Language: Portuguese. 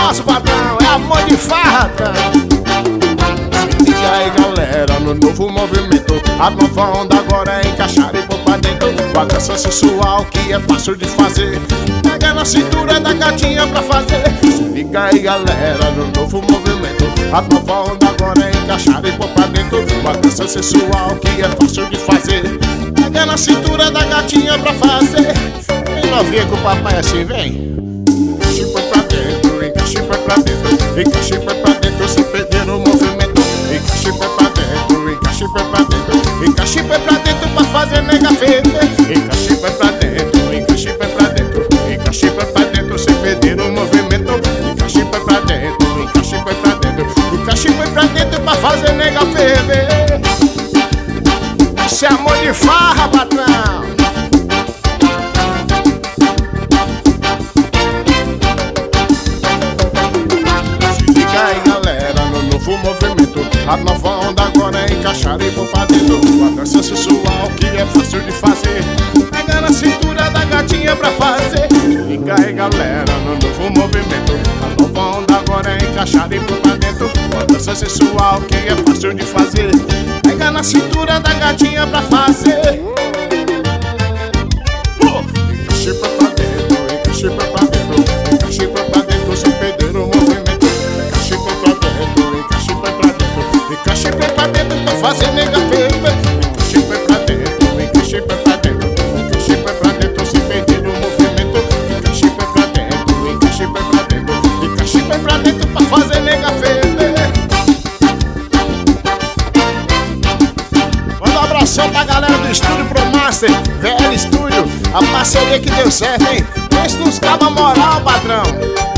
nosso, patrão, é amor de farra, tá? Se liga aí, galera, no novo movimento. A nova onda agora é encaixar e pôr pra dentro. Com a dança sensual que é fácil de fazer. Pega na cintura da gatinha pra fazer. Se liga aí, galera, no novo movimento. A nova onda agora é encaixar e pôr pra dentro. Com a dança sensual que é fácil de fazer. Pega na cintura da gatinha pra fazer. Vem novinha com o papai assim, vem. Encaixe pra dentro, encaixe pra dentro. Encaixe pra dentro sem perder o movimento. Encaixe pra dentro, encaixe pra dentro. Encaixe pra dentro pra fazer nega ferver. Encaixe pra dentro, encaixe pra dentro. Encaixe pra dentro sem perder o movimento. Encaixe pra dentro, encaixe pra dentro. Encaixe pra dentro pra fazer nega ferver. Isso é amor de farra, patrão. Movimento, a nova onda agora é encaixar e pôr pra dentro. A dança sensual que é fácil de fazer. Pega na cintura da gatinha pra fazer. Liga aí, galera, no novo movimento. A nova onda agora é encaixar e pôr pra dentro. A dança sensual que é fácil de fazer. Pega na cintura da gatinha pra fazer. Encaixe pra dentro, encaixe pra dentro. Encaixe pra dentro sem perder o movimento. Encaixe pra dentro pra fazer nega ferver. Encaixe pra dentro, encaixe pra dentro. Encaixe pra dentro sem perder o movimento. Encaixe pra dentro, encaixe pra dentro. Encaixe pra dentro pra fazer nega ferver. Manda um abração pra galera do Estúdio Pro Master, VL Studio. A parceria que deu certo, hein? Pense nos cabos moral, patrão.